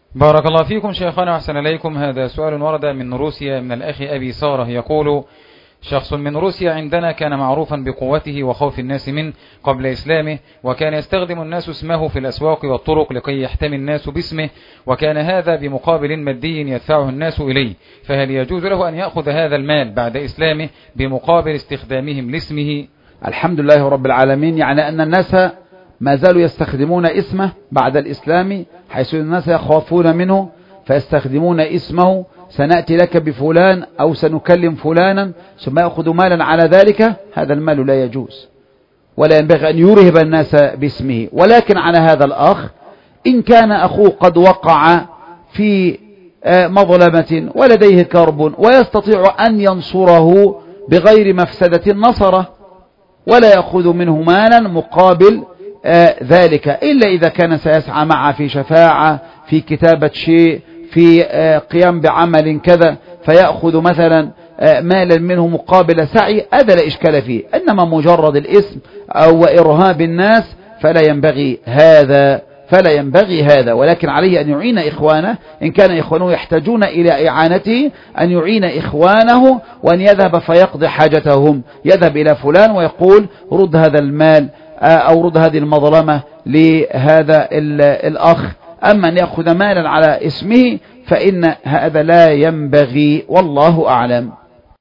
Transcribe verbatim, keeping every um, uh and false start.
بارك الله فيكم شيخنا وأحسن إليكم. هذا سؤال ورد من روسيا من الأخ أبي سارة يقول: شخص من روسيا عندنا كان معروفا بقوته وخوف الناس منه قبل إسلامه، وكان يستخدم الناس اسمه في الأسواق والطرق لكي يحتمي الناس باسمه، وكان هذا بمقابل مادي يدفعه الناس إليه، فهل يجوز له أن يأخذ هذا المال بعد إسلامه بمقابل استخدامهم لاسمه؟ الحمد لله رب العالمين. يعني أن الناس ما زالوا يستخدمون اسمه بعد الإسلام، حيث الناس يخافون منه فيستخدمون اسمه: سنأتي لك بفلان أو سنكلم فلانا، ثم يأخذ مالا على ذلك. هذا المال لا يجوز ولا ينبغي أن يرهب الناس باسمه. ولكن على هذا الأخ، إن كان أخوه قد وقع في مظلمة ولديه كرب ويستطيع أن ينصره بغير مفسدة نصره، ولا يأخذ منه مالا مقابل ذلك، إلا إذا كان سيسعى معه في شفاعة، في كتابة شيء، في قيام بعمل كذا، فيأخذ مثلا مالا منه مقابل سعي، هذا لا إشكال فيه. إنما مجرد الاسم أو إرهاب الناس فلا ينبغي هذا فلا ينبغي هذا ولكن عليه أن يعين إخوانه، إن كان إخوانه يحتاجون إلى إعانته، أن يعين إخوانه وأن يذهب فيقضي حاجتهم، يذهب إلى فلان ويقول: رد هذا المال أو رد هذه المظلمة لهذا الأخ. أما أن يأخذ مالا على اسمه فإن هذا لا ينبغي، والله أعلم.